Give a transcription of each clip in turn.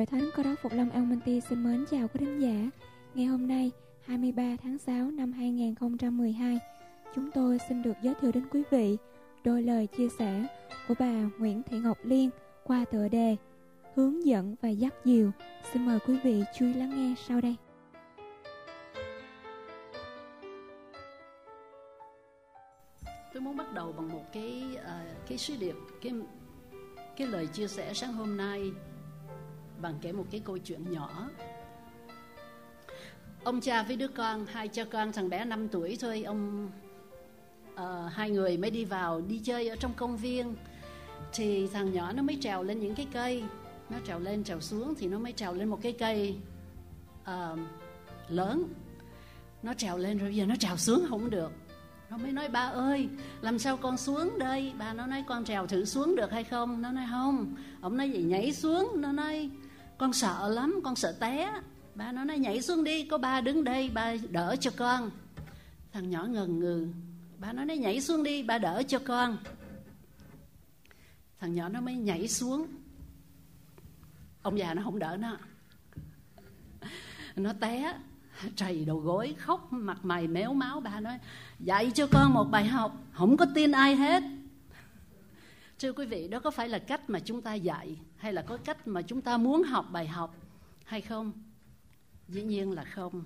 Thánh Cơ Đốc Phục Lâm An Minh Ti xin mến chào quý thính giả. Ngày hôm nay 23 tháng 6 năm 2012, chúng tôi xin được giới thiệu đến quý vị đôi lời chia sẻ của bà Nguyễn Thị Ngọc Liên qua tựa đề Hướng dẫn và dắt dìu. Xin mời quý vị chú ý lắng nghe sau đây. Tôi muốn bắt đầu bằng một cái sứ điệp, cái lời chia sẻ sáng hôm nay bằng kể một cái câu chuyện nhỏ. Ông cha với đứa con, hai cha con, thằng bé 5 tuổi thôi, hai người mới đi chơi ở trong công viên. Thì thằng nhỏ nó mới trèo lên những cái cây, nó trèo lên trèo xuống, thì nó mới trèo lên một cái cây lớn. Nó trèo lên rồi bây giờ nó trèo xuống không được. Nó mới nói: ba ơi, làm sao con xuống đây? Bà nó nói: con trèo thử xuống được hay không? Nó nói: không. Ông nói: vậy nhảy xuống. Nó nói: con sợ lắm, con sợ té. Bà nó nói: nhảy xuống đi, có ba đứng đây, ba đỡ cho con. Thằng nhỏ ngần ngừ. Bà nó nói: nhảy xuống đi, ba đỡ cho con. Thằng nhỏ nó mới nhảy xuống. Ông già nó không đỡ nó. Nó té, trầy đầu gối, khóc mặt mày méo máu. Bà nói: dạy cho con một bài học, không có tin ai hết. Thưa quý vị, đó có phải là cách mà chúng ta dạy, hay là có cách mà chúng ta muốn học bài học hay không? Dĩ nhiên là không.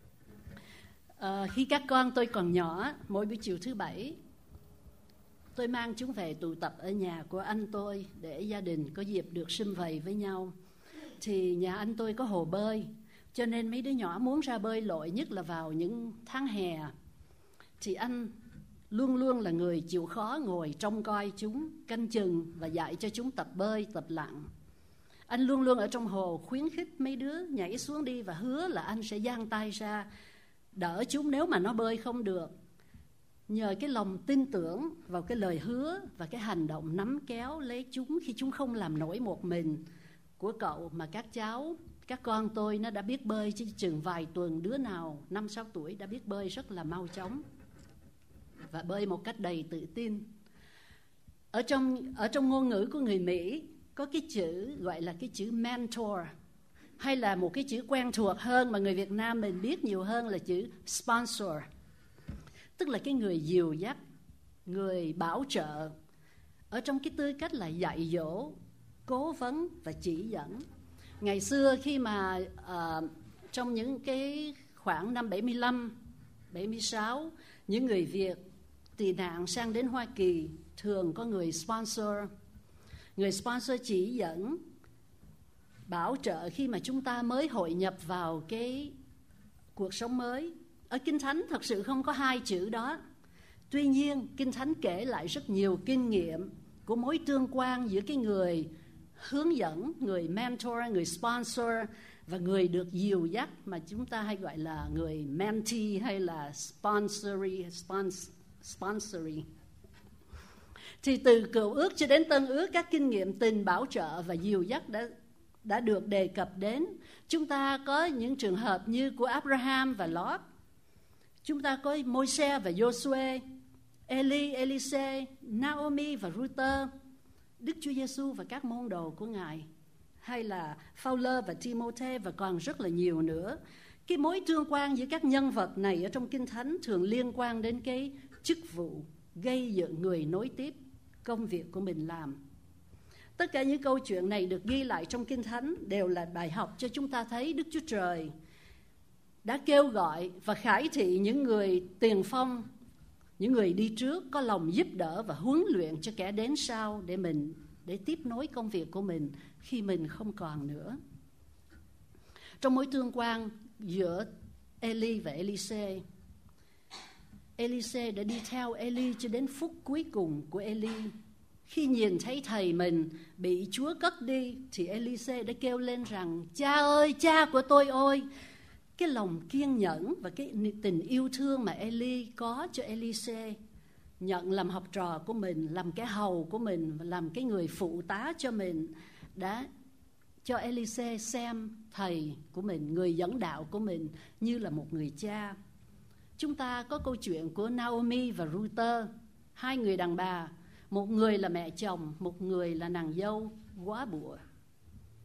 Khi các con tôi còn nhỏ, mỗi buổi chiều thứ Bảy, tôi mang chúng về tụ tập ở nhà của anh tôi để gia đình có dịp được sum vầy với nhau. Thì nhà anh tôi có hồ bơi, cho nên mấy đứa nhỏ muốn ra bơi lội, nhất là vào những tháng hè. Thì anh luôn luôn là người chịu khó ngồi trông coi chúng, canh chừng và dạy cho chúng tập bơi, tập lặn. Anh luôn luôn ở trong hồ khuyến khích mấy đứa nhảy xuống đi và hứa là anh sẽ giang tay ra đỡ chúng nếu mà nó bơi không được. Nhờ cái lòng tin tưởng vào cái lời hứa và cái hành động nắm kéo lấy chúng khi chúng không làm nổi một mình của cậu, mà các con tôi nó đã biết bơi chỉ chừng vài tuần, đứa nào 5-6 tuổi đã biết bơi rất là mau chóng và bơi một cách đầy tự tin. Ở trong ngôn ngữ của người Mỹ có cái chữ gọi là cái chữ mentor, hay là một cái chữ quen thuộc hơn mà người Việt Nam mình biết nhiều hơn là chữ sponsor, tức là cái người dìu dắt, người bảo trợ, ở trong cái tư cách là dạy dỗ, cố vấn và chỉ dẫn. Ngày xưa khi mà trong những cái khoảng năm 75, 76, những người Việt tị nạn sang đến Hoa Kỳ thường có người sponsor. Người sponsor chỉ dẫn, bảo trợ khi mà chúng ta mới hội nhập vào cái cuộc sống mới. Ở Kinh Thánh thật sự không có hai chữ đó. Tuy nhiên, Kinh Thánh kể lại rất nhiều kinh nghiệm của mối tương quan giữa cái người hướng dẫn, người mentor, người sponsor và người được dìu dắt, mà chúng ta hay gọi là người mentee hay là sponsory. Thì từ Cựu Ước cho đến Tân Ước, các kinh nghiệm tình bảo trợ và dìu dắt đã được đề cập đến. Chúng ta có những trường hợp như của Abraham và Lot. Chúng ta có Môi-se và Giô-suê, Eli, Elise, Naomi và Ruther, Đức Chúa Giêsu và các môn đồ của Ngài, hay là Phaolơ và Timôthê, và còn rất là nhiều nữa. Cái mối tương quan giữa các nhân vật này ở trong Kinh Thánh thường liên quan đến cái chức vụ gây dựng người nối tiếp công việc của mình làm. Tất cả những câu chuyện này được ghi lại trong Kinh Thánh đều là bài học cho chúng ta thấy Đức Chúa Trời đã kêu gọi và khải thị những người tiền phong, những người đi trước có lòng giúp đỡ và huấn luyện cho kẻ đến sau để tiếp nối công việc của mình khi mình không còn nữa. Trong mối tương quan giữa Eli và Elise, Elise đã đi theo Eli cho đến phút cuối cùng của Eli. Khi nhìn thấy thầy mình bị Chúa cất đi thì Elise đã kêu lên rằng: cha ơi, cha của tôi ơi. Cái lòng kiên nhẫn và cái tình yêu thương mà Eli có cho Elise, nhận làm học trò của mình, làm cái hầu của mình, làm cái người phụ tá cho mình, đã cho Elise xem thầy của mình, người dẫn đạo của mình như là một người cha. Chúng ta có câu chuyện của Naomi và Ruther, hai người đàn bà, một người là mẹ chồng, một người là nàng dâu góa bụa.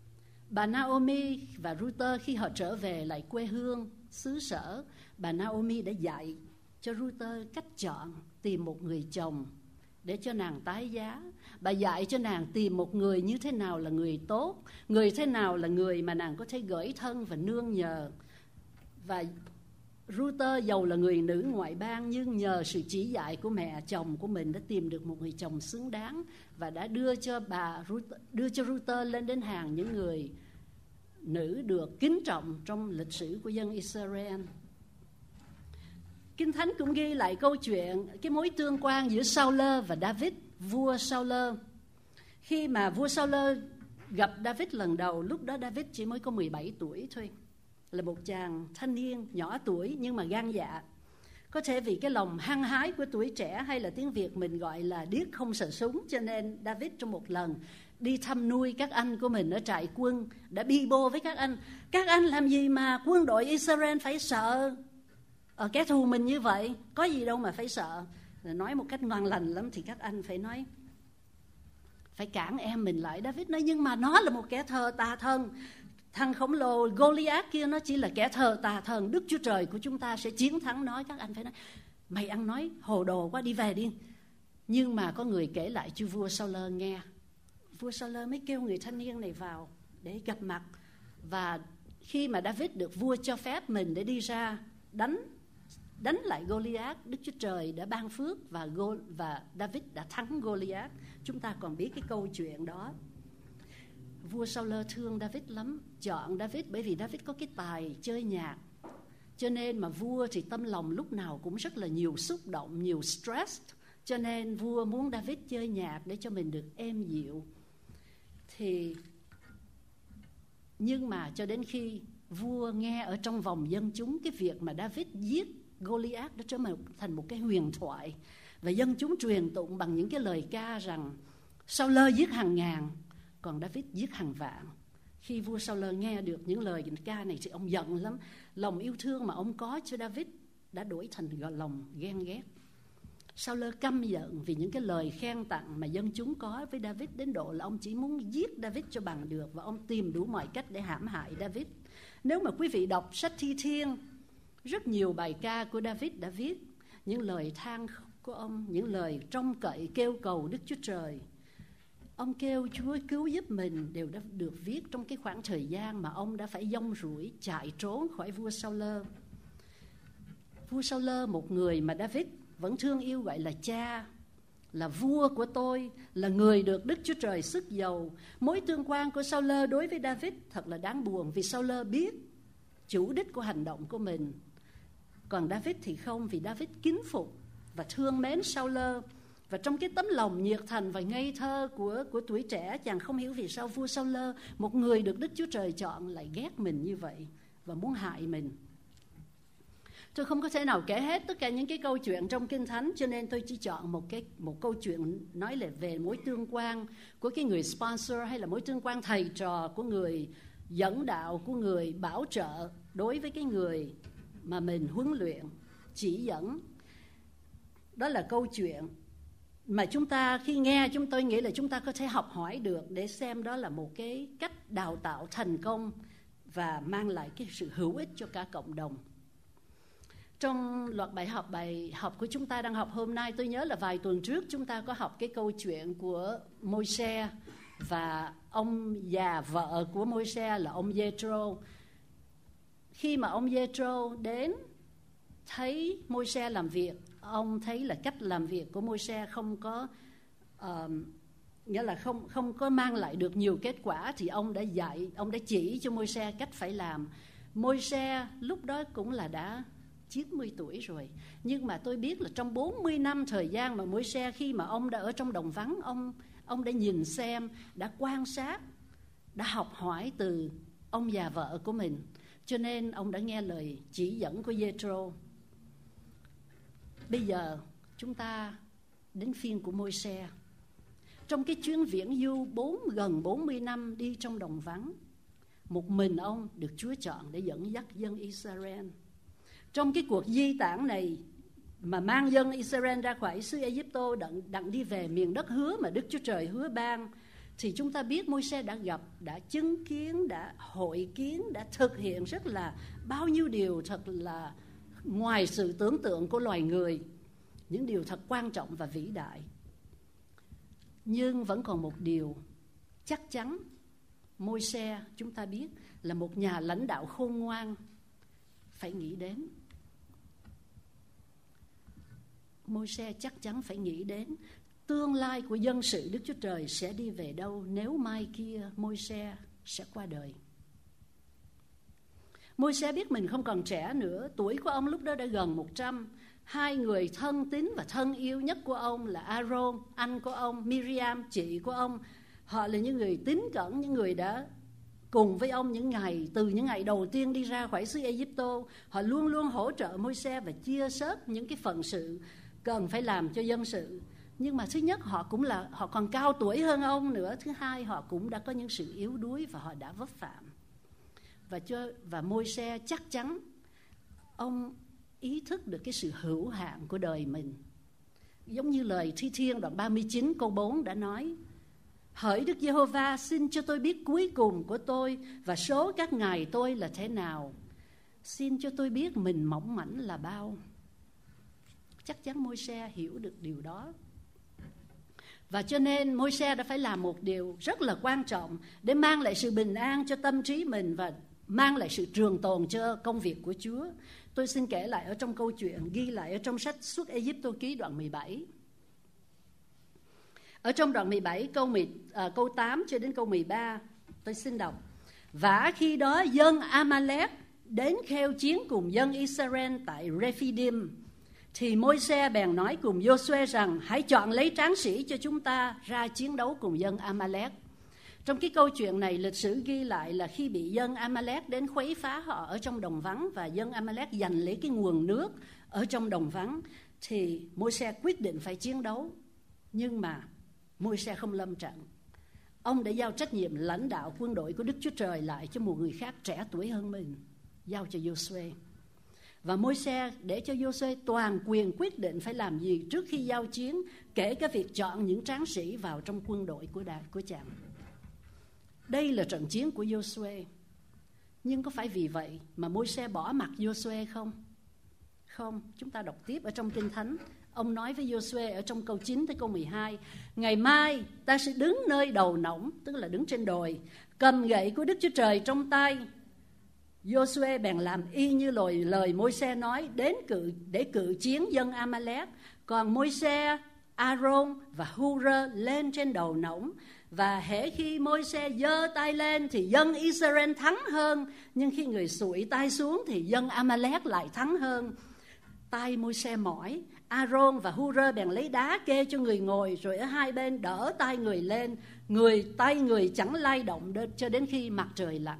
Bà Naomi và Ruther khi họ trở về lại quê hương, xứ sở, bà Naomi đã dạy cho Ruther cách chọn, tìm một người chồng để cho nàng tái giá. Bà dạy cho nàng tìm một người như thế nào là người tốt, người thế nào là người mà nàng có thể gởi thân và nương nhờ. Và Ruther dầu là người nữ ngoại bang, nhưng nhờ sự chỉ dạy của mẹ chồng của mình đã tìm được một người chồng xứng đáng và đã đưa cho Ruther lên đến hàng những người nữ được kính trọng trong lịch sử của dân Israel. Kinh Thánh cũng ghi lại câu chuyện cái mối tương quan giữa Saul và David, vua Saul. Khi mà vua Saul gặp David lần đầu, lúc đó David chỉ mới có 17 tuổi thôi, là một chàng thanh niên nhỏ tuổi nhưng mà gan dạ. Có thể vì cái lòng hăng hái của tuổi trẻ, hay là tiếng Việt mình gọi là điếc không sợ súng, cho nên David trong một lần đi thăm nuôi các anh của mình ở trại quân đã bi bô với các anh: các anh làm gì mà quân đội Israel phải sợ kẻ thù mình như vậy, có gì đâu mà phải sợ. Nói một cách ngoan lành lắm thì các anh phải nói, phải cản em mình lại. David nói nhưng mà nó là một kẻ thờ tà thần, thằng khổng lồ Goliath kia nó chỉ là kẻ thờ tà thần, Đức Chúa Trời của chúng ta sẽ chiến thắng nó. Các anh phải nói mày ăn nói hồ đồ quá, đi về đi. Nhưng mà có người kể lại cho vua Saul nghe. Vua Saul mới kêu người thanh niên này vào để gặp mặt. Và khi mà David được vua cho phép mình để đi ra đánh lại Goliath, Đức Chúa Trời đã ban phước và David đã thắng Goliath. Chúng ta còn biết cái câu chuyện đó. Vua Saul thương David lắm, chọn David bởi vì David có cái tài chơi nhạc. Cho nên mà vua thì tâm lòng lúc nào cũng rất là nhiều xúc động, nhiều stress. Cho nên vua muốn David chơi nhạc để cho mình được êm dịu. Nhưng mà cho đến khi vua nghe ở trong vòng dân chúng cái việc mà David giết Goliath đã trở thành một cái huyền thoại, và dân chúng truyền tụng bằng những cái lời ca rằng Saul giết hàng ngàn, còn David giết hàng vạn. Khi vua Saul nghe được những lời ca này thì ông giận lắm. Lòng yêu thương mà ông có cho David đã đổi thành lòng ghen ghét. Saul căm giận vì những cái lời khen tặng mà dân chúng có với David, đến độ là ông chỉ muốn giết David cho bằng được, và ông tìm đủ mọi cách để hãm hại David. Nếu mà quý vị đọc sách Thi Thiên, rất nhiều bài ca của David đã viết những lời than của ông, những lời trông cậy kêu cầu Đức Chúa Trời. Ông kêu Chúa cứu giúp mình đều đã được viết trong cái khoảng thời gian mà ông đã phải dông rủi chạy trốn khỏi vua Saul. Vua Saul, một người mà David vẫn thương yêu gọi là cha, là vua của tôi, là người được Đức Chúa Trời sức dầu. Mối tương quan của Saul đối với David thật là đáng buồn, vì Saul biết chủ đích của hành động của mình. Còn David thì không, vì David kính phục và thương mến Saul. Và trong cái tấm lòng nhiệt thành và ngây thơ của tuổi trẻ, chàng không hiểu vì sao vua Saul, một người được Đức Chúa Trời chọn, lại ghét mình như vậy và muốn hại mình. Tôi không có thể nào kể hết tất cả những cái câu chuyện trong Kinh Thánh, cho nên tôi chỉ chọn một câu chuyện nói về mối tương quan của cái người sponsor, hay là mối tương quan thầy trò của người dẫn đạo, của người bảo trợ đối với cái người mà mình huấn luyện, chỉ dẫn. Đó là câu chuyện mà chúng ta khi nghe, chúng tôi nghĩ là chúng ta có thể học hỏi được, để xem đó là một cái cách đào tạo thành công và mang lại cái sự hữu ích cho cả cộng đồng. Trong loạt bài học của chúng ta đang học hôm nay, tôi nhớ là vài tuần trước chúng ta có học cái câu chuyện của Môi-se và ông già vợ của Môi-se là ông Giê-trô. Khi mà ông Giê-trô đến thấy Môi-se làm việc, ông thấy là cách làm việc của Môi-se không có nghĩa là không có mang lại được nhiều kết quả, thì ông đã chỉ cho Môi-se cách phải làm. Môi-se lúc đó cũng là đã 90 tuổi rồi, nhưng mà tôi biết là trong 40 năm thời gian mà Môi-se, khi mà ông đã ở trong đồng vắng, ông đã nhìn xem, đã quan sát, đã học hỏi từ ông già vợ của mình, cho nên ông đã nghe lời chỉ dẫn của Giê-trô. Bây giờ chúng ta đến phiên của Môi-se. Trong cái chuyến viễn du gần 40 năm đi trong đồng vắng, một mình ông được Chúa chọn để dẫn dắt dân Israel. Trong cái cuộc di tản này mà mang dân Israel ra khỏi xứ Ai-cập đặng đi về miền đất hứa mà Đức Chúa Trời hứa ban, thì chúng ta biết Môi-se đã gặp, đã chứng kiến, đã hội kiến, đã thực hiện rất là bao nhiêu điều thật là ngoài sự tưởng tượng của loài người, những điều thật quan trọng và vĩ đại. Nhưng vẫn còn một điều chắc chắn, Môi-se chúng ta biết là một nhà lãnh đạo khôn ngoan phải nghĩ đến. Môi-se chắc chắn phải nghĩ đến tương lai của dân sự Đức Chúa Trời sẽ đi về đâu nếu mai kia Môi-se sẽ qua đời. Môi-se biết mình không còn trẻ nữa, tuổi của ông lúc đó đã gần 100. Hai người thân tín và thân yêu nhất của ông là Aaron, anh của ông, Miriam, chị của ông. Họ là những người tín cẩn, những người đã cùng với ông từ những ngày đầu tiên đi ra khỏi xứ Ai-cập. Họ luôn luôn hỗ trợ Môi-se và chia sớt những cái phận sự cần phải làm cho dân sự. Nhưng mà thứ nhất họ còn cao tuổi hơn ông nữa. Thứ hai họ cũng đã có những sự yếu đuối và họ đã vấp phạm. Và Môi-se chắc chắn ông ý thức được cái sự hữu hạn của đời mình. Giống như lời Thi Thiên đoạn 39 câu 4 đã nói: Hỡi Đức Giê-hô-va, xin cho tôi biết cuối cùng của tôi và số các ngày tôi là thế nào. Xin cho tôi biết mình mỏng mảnh là bao. Chắc chắn Môi-se hiểu được điều đó. Và cho nên Môi-se đã phải làm một điều rất là quan trọng để mang lại sự bình an cho tâm trí mình và mang lại sự trường tồn cho công việc của Chúa. Tôi xin kể lại ở trong câu chuyện ghi lại ở trong sách Xuất Ai-cập ký đoạn 17. Ở trong đoạn 17 câu 8 cho đến câu 13, tôi xin đọc. Vả khi đó dân Amalek đến khêu chiến cùng dân Israel tại Rephidim, thì Môi-se bèn nói cùng Giô-suê rằng: hãy chọn lấy tráng sĩ cho chúng ta ra chiến đấu cùng dân Amalek. Trong cái câu chuyện này, lịch sử ghi lại là khi bị dân Amalek đến khuấy phá họ ở trong đồng vắng và dân Amalek giành lấy cái nguồn nước ở trong đồng vắng, thì Môi-se quyết định phải chiến đấu. Nhưng mà Môi-se không lâm trận. Ông đã giao trách nhiệm lãnh đạo quân đội của Đức Chúa Trời lại cho một người khác trẻ tuổi hơn mình, giao cho Giô-suê. Và Môi-se để cho Giô-suê toàn quyền quyết định phải làm gì trước khi giao chiến, kể cả việc chọn những tráng sĩ vào trong quân đội của chàng. Đây là trận chiến của Giô-suê. Nhưng có phải vì vậy mà Môi-se bỏ mặc Giô-suê không? Không, chúng ta đọc tiếp ở trong Kinh Thánh. Ông nói với Giô-suê ở trong câu 9 tới câu 12: ngày mai ta sẽ đứng nơi đầu nỏng, tức là đứng trên đồi, cầm gậy của Đức Chúa Trời trong tay. Giô-suê bèn làm y như lời Môi-se nói, để cự chiến dân Amalek. Còn Môi-se, Aaron và Hur-rơ lên trên đầu nỏng. Và hễ khi Môi-se giơ tay lên thì dân Israel thắng hơn, nhưng khi người sụi tay xuống thì dân Amalek lại thắng hơn. Tay Môi-se mỏi, Aaron và Hur-rơ bèn lấy đá kê cho người ngồi, rồi ở hai bên đỡ tay người lên, tay người chẳng lay động cho đến khi mặt trời lặn.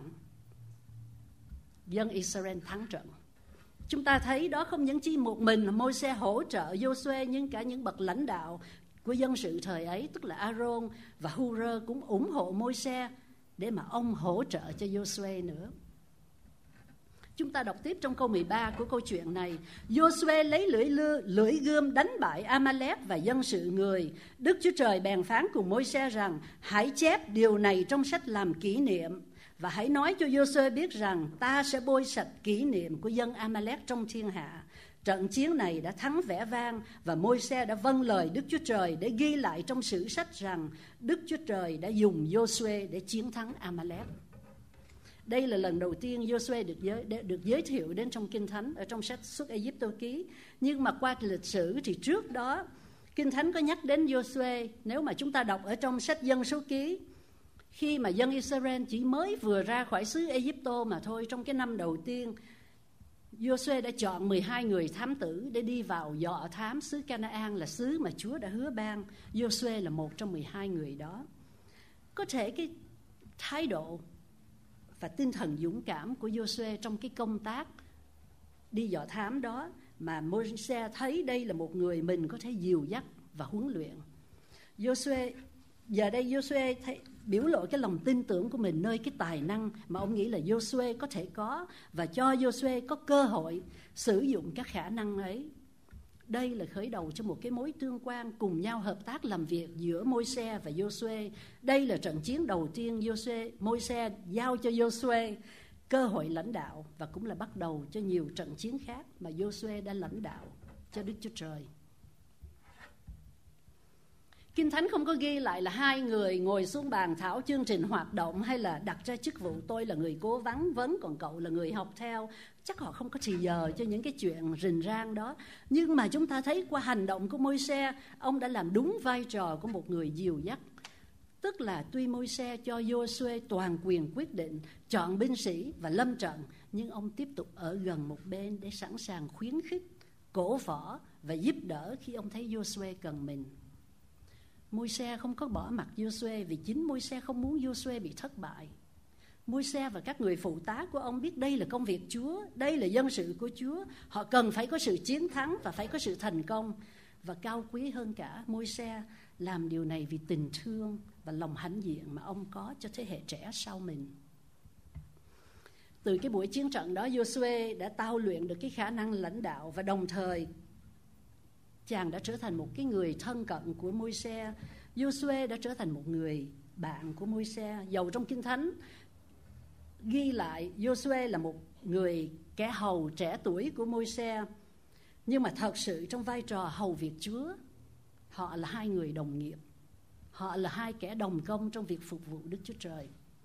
Dân Israel thắng trận. Chúng ta thấy đó không những chỉ một mình Môi-se hỗ trợ Giô-suê, nhưng cả những bậc lãnh đạo của dân sự thời ấy, tức là Aaron và Hur-rơ cũng ủng hộ Môi-se để mà ông hỗ trợ cho Giô-suê nữa. Chúng ta đọc tiếp trong câu 13 của câu chuyện này. Giô-suê lấy lưỡi gươm đánh bại Amalek và dân sự người. Đức Chúa Trời bèn phán cùng Môi-se rằng: hãy chép điều này trong sách làm kỷ niệm, và hãy nói cho Giô-suê biết rằng ta sẽ bôi sạch kỷ niệm của dân Amalek trong thiên hạ. Trận chiến này đã thắng vẻ vang, và Môi-se đã vâng lời Đức Chúa Trời để ghi lại trong sử sách rằng Đức Chúa Trời đã dùng Giô-suê để chiến thắng Amalek. Đây là lần đầu tiên Giô-suê được giới thiệu đến trong Kinh Thánh, ở trong sách Xuất Ai-cập ký. Nhưng mà qua lịch sử thì trước đó Kinh Thánh có nhắc đến Giô-suê. Nếu mà chúng ta đọc ở trong sách Dân Số Ký, khi mà dân Israel chỉ mới vừa ra khỏi xứ Ai-cập mà thôi, trong cái năm đầu tiên, Giô-suê đã chọn 12 người thám tử để đi vào dò thám xứ Ca-na-an, là xứ mà Chúa đã hứa ban. Giô-suê là một trong 12 người đó. Có thể cái thái độ và tinh thần dũng cảm của Giô-suê trong cái công tác đi dò thám đó mà Môi-se thấy đây là một người mình có thể dìu dắt và huấn luyện. Giờ đây Giô-suê biểu lộ cái lòng tin tưởng của mình nơi cái tài năng mà ông nghĩ là Giô-suê có thể có, và cho Giô-suê có cơ hội sử dụng các khả năng ấy. Đây là khởi đầu cho một cái mối tương quan cùng nhau hợp tác làm việc giữa Môi-se và Giô-suê. Đây là trận chiến đầu tiên Môi-se giao cho Giô-suê cơ hội lãnh đạo, và cũng là bắt đầu cho nhiều trận chiến khác mà Giô-suê đã lãnh đạo cho Đức Chúa Trời. Kinh Thánh không có ghi lại là hai người ngồi xuống bàn thảo chương trình hoạt động hay là đặt ra chức vụ tôi là người cố vấn còn cậu là người học theo. Chắc họ không có thì giờ cho những cái chuyện rình rang đó. Nhưng mà chúng ta thấy qua hành động của Môi-se, ông đã làm đúng vai trò của một người dìu dắt. Tức là tuy Môi-se cho Giô-suê toàn quyền quyết định, chọn binh sĩ và lâm trận, nhưng ông tiếp tục ở gần một bên để sẵn sàng khuyến khích, cổ võ và giúp đỡ khi ông thấy Giô-suê cần mình. Môi-se không có bỏ mặc Giô-suê vì chính Môi-se không muốn Giô-suê bị thất bại. Môi-se và các người phụ tá của ông biết đây là công việc Chúa, đây là dân sự của Chúa. Họ cần phải có sự chiến thắng và phải có sự thành công. Và cao quý hơn cả, Môi-se làm điều này vì tình thương và lòng hãnh diện mà ông có cho thế hệ trẻ sau mình. Từ cái buổi chiến trận đó, Giô-suê đã tao luyện được cái khả năng lãnh đạo, và đồng thời chàng đã trở thành một cái người thân cận của Môi-se. Giô-suê đã trở thành một người bạn của Môi-se. Dầu trong Kinh Thánh ghi lại Giô-suê là một người kẻ hầu trẻ tuổi của Môi-se, nhưng mà thật sự trong vai trò hầu việc Chúa, họ là hai người đồng nghiệp. Họ là hai kẻ đồng công trong việc phục vụ Đức Chúa Trời.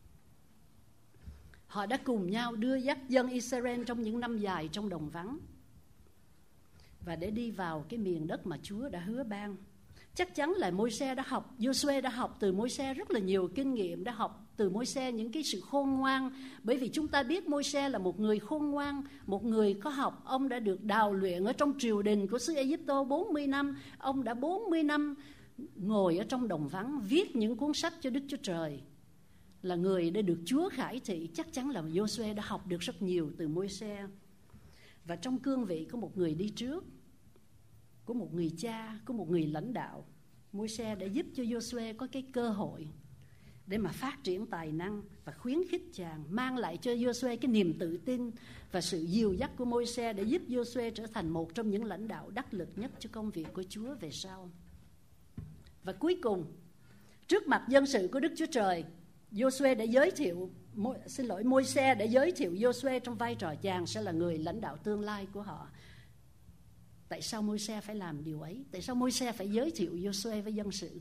Họ đã cùng nhau đưa dắt dân Israel trong những năm dài trong đồng vắng và để đi vào cái miền đất mà Chúa đã hứa ban. Chắc chắn là Giô-suê đã học từ Môi-se rất là nhiều kinh nghiệm, đã học từ Môi-se những cái sự khôn ngoan. Bởi vì chúng ta biết Môi-se là một người khôn ngoan, một người có học. Ông đã được đào luyện ở trong triều đình của xứ Ai-cập 40 năm. Ông đã 40 năm ngồi ở trong đồng vắng viết những cuốn sách cho Đức Chúa Trời. Là người đã được Chúa khải thị. Chắc chắn là Giô-suê đã học được rất nhiều từ Môi-se. Và trong cương vị của một người đi trước, của một người cha, của một người lãnh đạo, Môi-se đã giúp cho Giô-suê có cái cơ hội để mà phát triển tài năng và khuyến khích chàng, mang lại cho Giô-suê cái niềm tự tin và sự dìu dắt của Môi-se để giúp Giô-suê trở thành một trong những lãnh đạo đắc lực nhất cho công việc của Chúa về sau. Và cuối cùng, trước mặt dân sự của Đức Chúa Trời, Giô-suê đã giới thiệu, Môi-se đã giới thiệu Giô-suê trong vai trò chàng sẽ là người lãnh đạo tương lai của họ. Tại sao Môi-se phải làm điều ấy? Tại sao Môi-se phải giới thiệu Giô-suê với dân sự?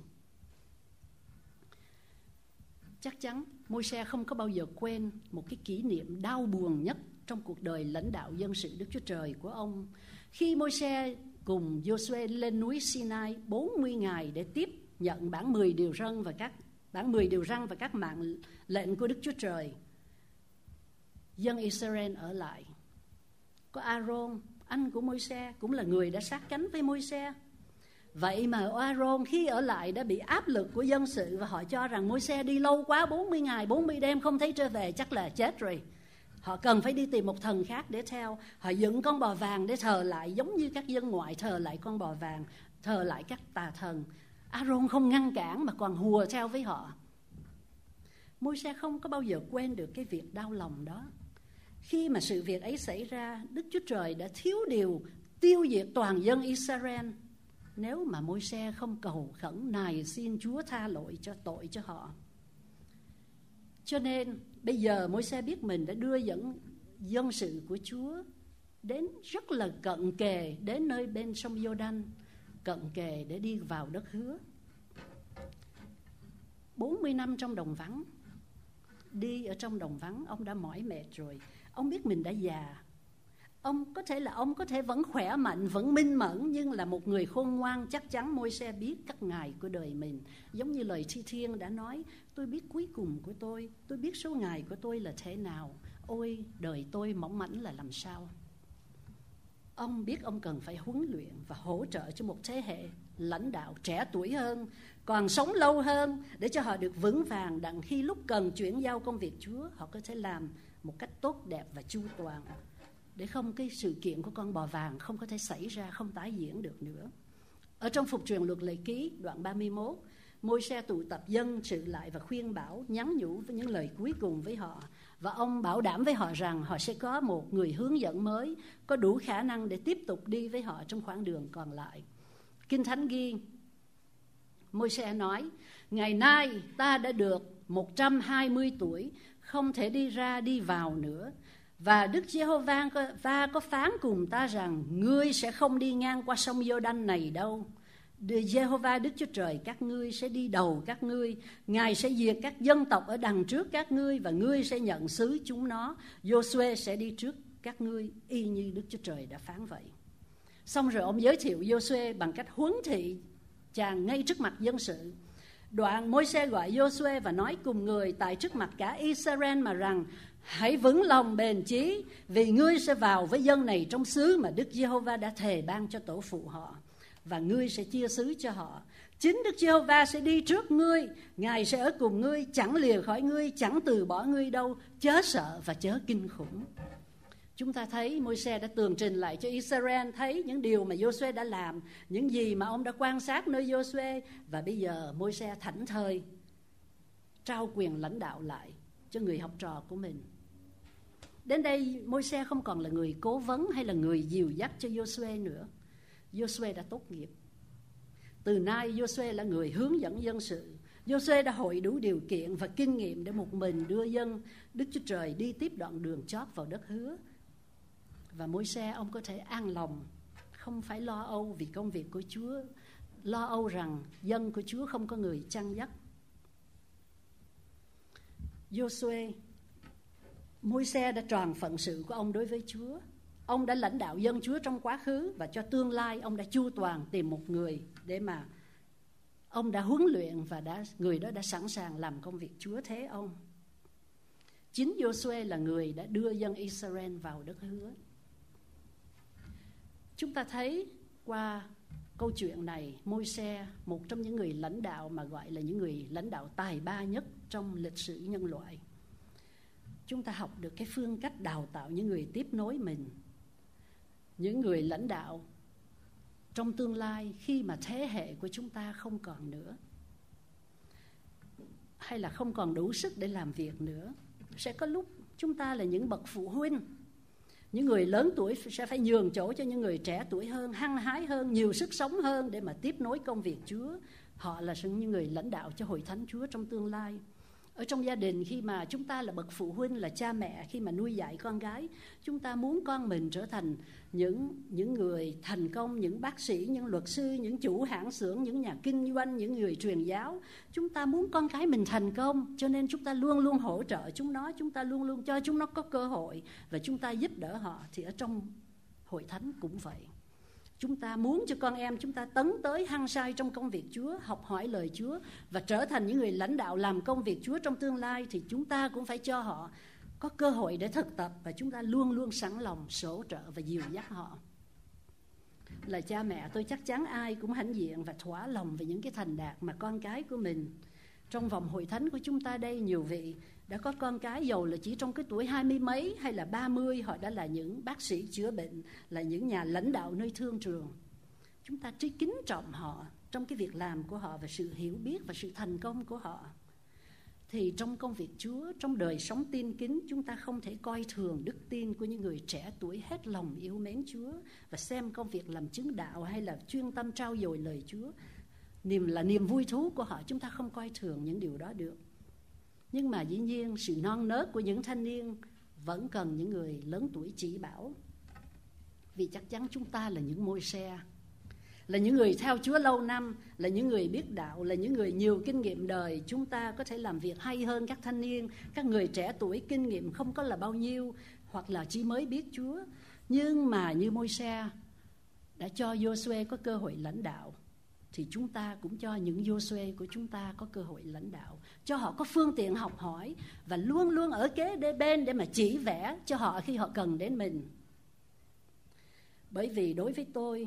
Chắc chắn Môi-se không có bao giờ quên một cái kỷ niệm đau buồn nhất trong cuộc đời lãnh đạo dân sự Đức Chúa Trời của ông. Khi Môi-se cùng Giô-suê lên núi Sinai 40 ngày để tiếp nhận bản 10 điều răn và các mạng lệnh của Đức Chúa Trời, dân Israel ở lại. Có Aaron, anh của Môi-se, cũng là người đã sát cánh với Môi-se. Vậy mà Aaron khi ở lại đã bị áp lực của dân sự, và họ cho rằng Môi-se đi lâu quá, 40 ngày 40 đêm không thấy trở về, chắc là chết rồi. Họ cần phải đi tìm một thần khác để theo. Họ dựng con bò vàng để thờ lại, giống như các dân ngoại thờ lại con bò vàng, thờ lại các tà thần. Aaron không ngăn cản mà còn hùa theo với họ. Môi-se không có bao giờ quên được cái việc đau lòng đó. Khi mà sự việc ấy xảy ra, Đức Chúa Trời đã thiếu điều tiêu diệt toàn dân Israel nếu mà Môi-se không cầu khẩn nài xin Chúa tha lỗi cho tội cho họ. Cho nên bây giờ Môi-se biết mình đã đưa dẫn dân sự của Chúa đến rất là cận kề, đến nơi bên sông Giô-đanh, cận kề để đi vào đất hứa. 40 năm trong đồng vắng, đi ở trong đồng vắng, ông đã mỏi mệt rồi. Ông biết mình đã già. Ông có thể vẫn khỏe mạnh, vẫn minh mẫn, nhưng là một người khôn ngoan. Chắc chắn Môi-se biết các ngày của đời mình. Giống như lời Thi Thiên đã nói, tôi biết cuối cùng của tôi biết số ngày của tôi là thế nào. Ôi, đời tôi mỏng mảnh là làm sao. Ông biết ông cần phải huấn luyện và hỗ trợ cho một thế hệ lãnh đạo trẻ tuổi hơn, còn sống lâu hơn, để cho họ được vững vàng, đặng khi lúc cần chuyển giao công việc Chúa, họ có thể làm một cách tốt đẹp và chu toàn, để không cái sự kiện của con bò vàng không có thể xảy ra, không tái diễn được nữa. Ở trong Phục truyền Luật Lệ Ký đoạn 31, Môi-se tụ tập dân sự lại và khuyên bảo, nhắn nhủ với những lời cuối cùng với họ. Và ông bảo đảm với họ rằng họ sẽ có một người hướng dẫn mới, có đủ khả năng để tiếp tục đi với họ trong khoảng đường còn lại. Kinh Thánh ghi, Môi-se nói, ngày nay ta đã được 120 tuổi, không thể đi ra đi vào nữa. Và Đức Giê-hô-va có phán cùng ta rằng, ngươi sẽ không đi ngang qua sông Giô-đanh này đâu. Giê-hô-va Đức Chúa Trời các ngươi sẽ đi đầu các ngươi. Ngài sẽ diệt các dân tộc ở đằng trước các ngươi, và ngươi sẽ nhận xứ chúng nó. Giô-suê sẽ đi trước các ngươi, y như Đức Chúa Trời đã phán vậy. Xong rồi ông giới thiệu Giô-suê bằng cách huấn thị chàng ngay trước mặt dân sự. Đoạn Môi-se gọi Giô-suê và nói cùng người tại trước mặt cả Israel mà rằng, hãy vững lòng bền chí, vì ngươi sẽ vào với dân này trong xứ mà Đức Giê-hô-va đã thề ban cho tổ phụ họ, và ngươi sẽ chia xứ cho họ. Chính Đức Giê-hô-va sẽ đi trước ngươi, Ngài sẽ ở cùng ngươi, chẳng lìa khỏi ngươi, chẳng từ bỏ ngươi đâu. Chớ sợ và chớ kinh khủng. Chúng ta thấy Môi-se đã tường trình lại cho Israel thấy những điều mà Giô-suê đã làm, những gì mà ông đã quan sát nơi Giô-suê, và bây giờ Môi-se thảnh thơi trao quyền lãnh đạo lại cho người học trò của mình. Đến đây Môi-se không còn là người cố vấn hay là người dìu dắt cho Giô-suê nữa. Giô-suê đã tốt nghiệp. Từ nay Giô-suê là người hướng dẫn dân sự. Giô-suê đã hội đủ điều kiện và kinh nghiệm để một mình đưa dân Đức Chúa Trời đi tiếp đoạn đường chót vào đất hứa. Và Môi-se ông có thể an lòng, không phải lo âu vì công việc của Chúa, lo âu rằng dân của Chúa không có người chăn dắt. Giô-suê, Môi-se đã tròn phận sự của ông đối với Chúa. Ông đã lãnh đạo dân Chúa trong quá khứ, và cho tương lai ông đã chu toàn tìm một người để mà ông đã huấn luyện, và người đó đã sẵn sàng làm công việc Chúa thế ông. Chính Giô-suê là người đã đưa dân Israel vào đất hứa. Chúng ta thấy qua câu chuyện này, Môi-se, một trong những người lãnh đạo mà gọi là những người lãnh đạo tài ba nhất trong lịch sử nhân loại. Chúng ta học được cái phương cách đào tạo những người tiếp nối mình, những người lãnh đạo trong tương lai khi mà thế hệ của chúng ta không còn nữa, hay là không còn đủ sức để làm việc nữa. Sẽ có lúc chúng ta là những bậc phụ huynh, những người lớn tuổi sẽ phải nhường chỗ cho những người trẻ tuổi hơn, hăng hái hơn, nhiều sức sống hơn để mà tiếp nối công việc Chúa. Họ là những người lãnh đạo cho hội thánh Chúa trong tương lai. Ở trong gia đình, khi mà chúng ta là bậc phụ huynh, là cha mẹ, khi mà nuôi dạy con gái, chúng ta muốn con mình trở thành những người thành công, những bác sĩ, những luật sư, những chủ hãng xưởng, những nhà kinh doanh, những người truyền giáo. Chúng ta muốn con cái mình thành công, cho nên chúng ta luôn luôn hỗ trợ chúng nó, chúng ta luôn luôn cho chúng nó có cơ hội, và chúng ta giúp đỡ họ. Thì ở trong hội thánh cũng vậy. Chúng ta muốn cho con em chúng ta tấn tới hăng say trong công việc Chúa, học hỏi lời Chúa và trở thành những người lãnh đạo làm công việc Chúa trong tương lai, thì chúng ta cũng phải cho họ có cơ hội để thực tập, và chúng ta luôn luôn sẵn lòng hỗ trợ và dìu dắt họ. Là cha mẹ, tôi chắc chắn ai cũng hãnh diện và thỏa lòng về những cái thành đạt mà con cái của mình. Trong vòng hội thánh của chúng ta đây, nhiều vị đã có con cái, dầu là chỉ trong cái tuổi 20 mấy hay là 30, họ đã là những bác sĩ chữa bệnh, là những nhà lãnh đạo nơi thương trường. Chúng ta trí kính trọng họ trong cái việc làm của họ và sự hiểu biết và sự thành công của họ. Thì trong công việc Chúa, trong đời sống tin kính, chúng ta không thể coi thường đức tin của những người trẻ tuổi hết lòng yêu mến Chúa và xem công việc làm chứng đạo hay là chuyên tâm trau dồi lời Chúa là niềm vui thú của họ. Chúng ta không coi thường những điều đó được. Nhưng mà dĩ nhiên sự non nớt của những thanh niên vẫn cần những người lớn tuổi chỉ bảo. Vì chắc chắn chúng ta là những Môi-se, là những người theo Chúa lâu năm, là những người biết đạo, là những người nhiều kinh nghiệm đời. Chúng ta có thể làm việc hay hơn các thanh niên, các người trẻ tuổi kinh nghiệm không có là bao nhiêu, hoặc là chỉ mới biết Chúa. Nhưng mà như Môi-se đã cho Giô-suê có cơ hội lãnh đạo, thì chúng ta cũng cho những Giô-suê của chúng ta có cơ hội lãnh đạo, cho họ có phương tiện học hỏi và luôn luôn ở kế bên để mà chỉ vẽ cho họ khi họ cần đến mình. Bởi vì đối với tôi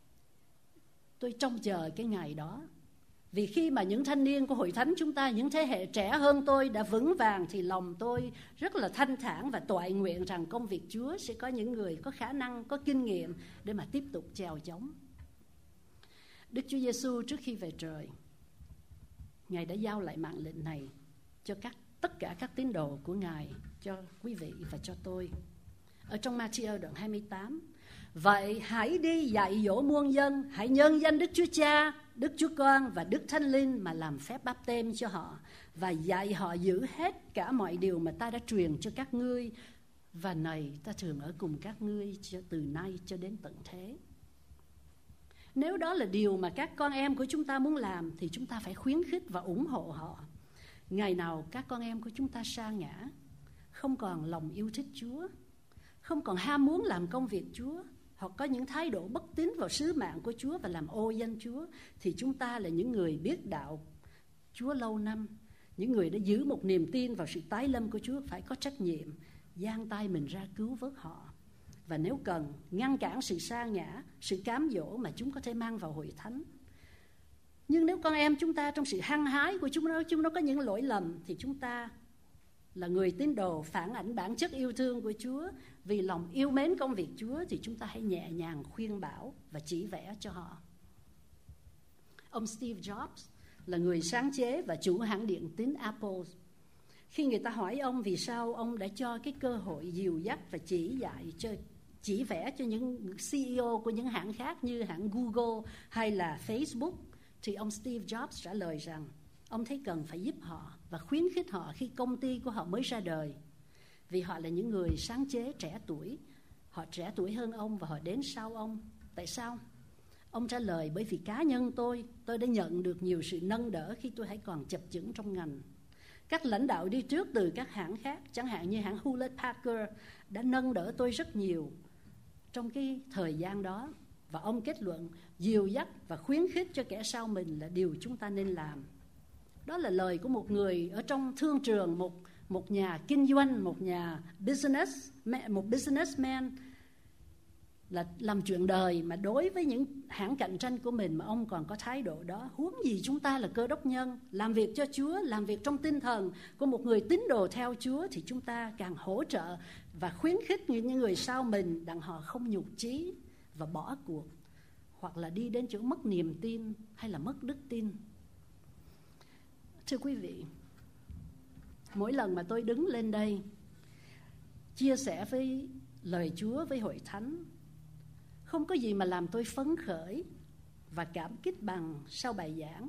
trông chờ cái ngày đó. Vì khi mà những thanh niên của hội thánh chúng ta, những thế hệ trẻ hơn tôi đã vững vàng, thì lòng tôi rất là thanh thản và toại nguyện rằng công việc Chúa sẽ có những người có khả năng, có kinh nghiệm để mà tiếp tục chèo chống. Đức Chúa Giêsu trước khi về trời, Ngài đã giao lại mạng lệnh này cho các tất cả các tín đồ của Ngài cho quý vị và cho tôi. Ở trong Ma-thi-ơ đoạn 28, vậy hãy đi dạy dỗ muôn dân, hãy nhân danh Đức Chúa Cha, Đức Chúa Con và Đức Thánh Linh mà làm phép báp têm cho họ, và dạy họ giữ hết cả mọi điều mà ta đã truyền cho các ngươi, và này ta thường ở cùng các ngươi từ nay cho đến tận thế. Nếu đó là điều mà các con em của chúng ta muốn làm, thì chúng ta phải khuyến khích và ủng hộ họ. Ngày nào các con em của chúng ta sa ngã, không còn lòng yêu thích Chúa, không còn ham muốn làm công việc Chúa, hoặc có những thái độ bất tín vào sứ mạng của Chúa và làm ô danh Chúa, thì chúng ta là những người biết đạo Chúa lâu năm, những người đã giữ một niềm tin vào sự tái lâm của Chúa, phải có trách nhiệm giang tay mình ra cứu vớt họ. Và nếu cần, ngăn cản sự sa ngã, sự cám dỗ mà chúng có thể mang vào hội thánh. Nhưng nếu con em chúng ta trong sự hăng hái của chúng nó có những lỗi lầm, thì chúng ta là người tín đồ phản ảnh bản chất yêu thương của Chúa, vì lòng yêu mến công việc Chúa, thì chúng ta hãy nhẹ nhàng khuyên bảo và chỉ vẽ cho họ. Ông Steve Jobs là người sáng chế và chủ hãng điện tín Apple. Khi người ta hỏi ông vì sao ông đã cho cái cơ hội dìu dắt và chỉ vẽ cho những CEO của những hãng khác như hãng Google hay là Facebook, thì ông Steve Jobs trả lời rằng ông thấy cần phải giúp họ và khuyến khích họ khi công ty của họ mới ra đời, vì họ là những người sáng chế trẻ tuổi. Họ trẻ tuổi hơn ông và họ đến sau ông. Tại sao? Ông trả lời, bởi vì cá nhân tôi đã nhận được nhiều sự nâng đỡ khi tôi hãy còn chập chững trong ngành. Các lãnh đạo đi trước từ các hãng khác, chẳng hạn như hãng Hewlett Packard, đã nâng đỡ tôi rất nhiều trong cái thời gian đó. Và ông kết luận, dìu dắt và khuyến khích cho kẻ sau mình là điều chúng ta nên làm. Đó là lời của một người ở trong thương trường, một nhà kinh doanh, một businessman, là làm chuyện đời, mà đối với những hãng cạnh tranh của mình mà ông còn có thái độ đó. Huống gì chúng ta là cơ đốc nhân, làm việc cho Chúa, làm việc trong tinh thần của một người tín đồ theo Chúa, thì chúng ta càng hỗ trợ và khuyến khích những người sau mình đặng họ không nhụt chí và bỏ cuộc, hoặc là đi đến chỗ mất niềm tin hay là mất đức tin. Thưa quý vị, mỗi lần mà tôi đứng lên đây chia sẻ với lời Chúa với hội thánh, không có gì mà làm tôi phấn khởi và cảm kích bằng sau bài giảng.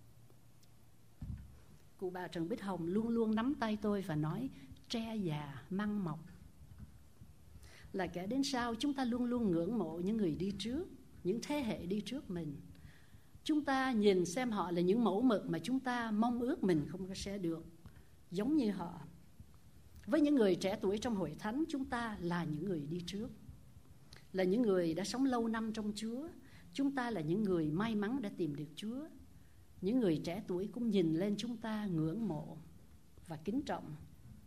Cụ bà Trần Bích Hồng luôn luôn nắm tay tôi và nói, tre già măng mọc. Là kẻ đến sau, chúng ta luôn luôn ngưỡng mộ những người đi trước, những thế hệ đi trước mình. Chúng ta nhìn xem họ là những mẫu mực mà chúng ta mong ước mình không sẽ được giống như họ. Với những người trẻ tuổi trong hội thánh, chúng ta là những người đi trước, là những người đã sống lâu năm trong Chúa. Chúng ta là những người may mắn đã tìm được Chúa. Những người trẻ tuổi cũng nhìn lên chúng ta ngưỡng mộ và kính trọng.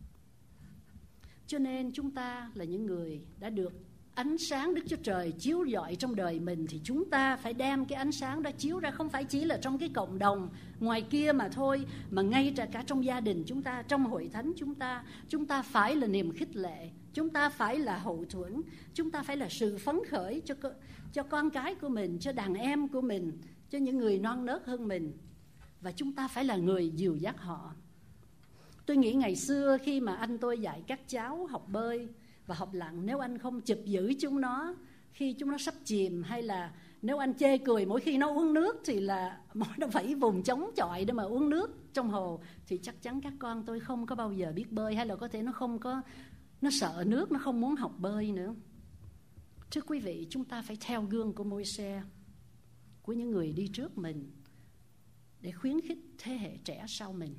Cho nên chúng ta là những người đã được ánh sáng Đức Chúa Trời chiếu rọi trong đời mình, thì chúng ta phải đem cái ánh sáng đó chiếu ra, không phải chỉ là trong cái cộng đồng ngoài kia mà thôi, mà ngay cả trong gia đình chúng ta, trong hội thánh chúng ta phải là niềm khích lệ, chúng ta phải là hậu thuẫn, chúng ta phải là sự phấn khởi cho con cái của mình, cho đàn em của mình, cho những người non nớt hơn mình, và chúng ta phải là người dìu dắt họ. Tôi nghĩ ngày xưa khi mà anh tôi dạy các cháu học bơi và học lặn, nếu anh không chụp giữ chúng nó khi chúng nó sắp chìm, hay là nếu anh chê cười mỗi khi nó uống nước thì là nó phải vùng chống chọi để mà uống nước trong hồ, thì chắc chắn các con tôi không có bao giờ biết bơi, hay là có thể nó sợ nước, nó không muốn học bơi nữa. Thưa quý vị, chúng ta phải theo gương của Môi-se, của những người đi trước mình, để khuyến khích thế hệ trẻ sau mình.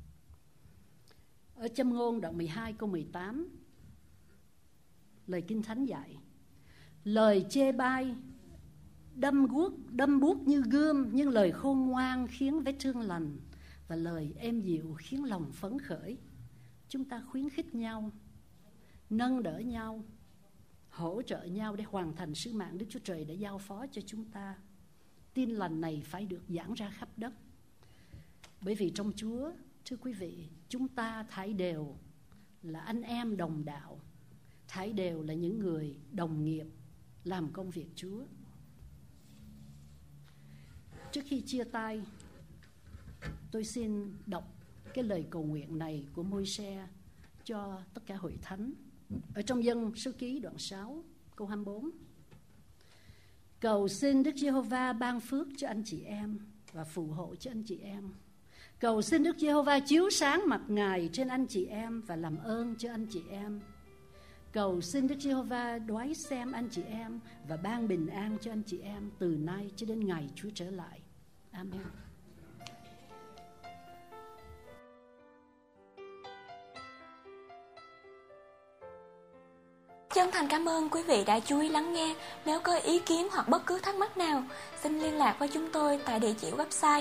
Ở Châm ngôn đoạn 12 câu 18, lời Kinh Thánh dạy, lời chê bai đâm buốt như gươm, nhưng lời khôn ngoan khiến vết thương lành, và lời êm dịu khiến lòng phấn khởi. Chúng ta khuyến khích nhau, nâng đỡ nhau, hỗ trợ nhau để hoàn thành sứ mạng Đức Chúa Trời đã giao phó cho chúng ta. Tin lành này phải được giảng ra khắp đất. Bởi vì trong Chúa, thưa quý vị, chúng ta thảy đều là anh em đồng đạo, thảy đều là những người đồng nghiệp làm công việc Chúa. Trước khi chia tay, tôi xin đọc cái lời cầu nguyện này của Môi-se cho tất cả hội thánh. Ở trong Dân Số Ký đoạn 6 câu 24: cầu xin Đức Giê-hô-va ban phước cho anh chị em và phù hộ cho anh chị em. Cầu xin Đức Giê-hô-va chiếu sáng mặt Ngài trên anh chị em và làm ơn cho anh chị em. Cầu xin Đức Giê-hô-va đoái xem anh chị em và ban bình an cho anh chị em từ nay cho đến ngày Chúa trở lại. Amen. Chân thành cảm ơn quý vị đã chú ý lắng nghe. Nếu có ý kiến hoặc bất cứ thắc mắc nào, xin liên lạc với chúng tôi tại địa chỉ website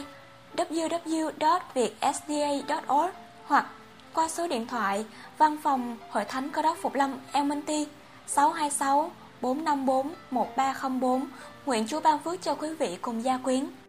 www.vietsda.org hoặc qua số điện thoại Văn phòng Hội Thánh Cơ Đốc Phục Lâm Elmonty 626 454 1304. Nguyện Chúa ban phước cho quý vị cùng gia quyến.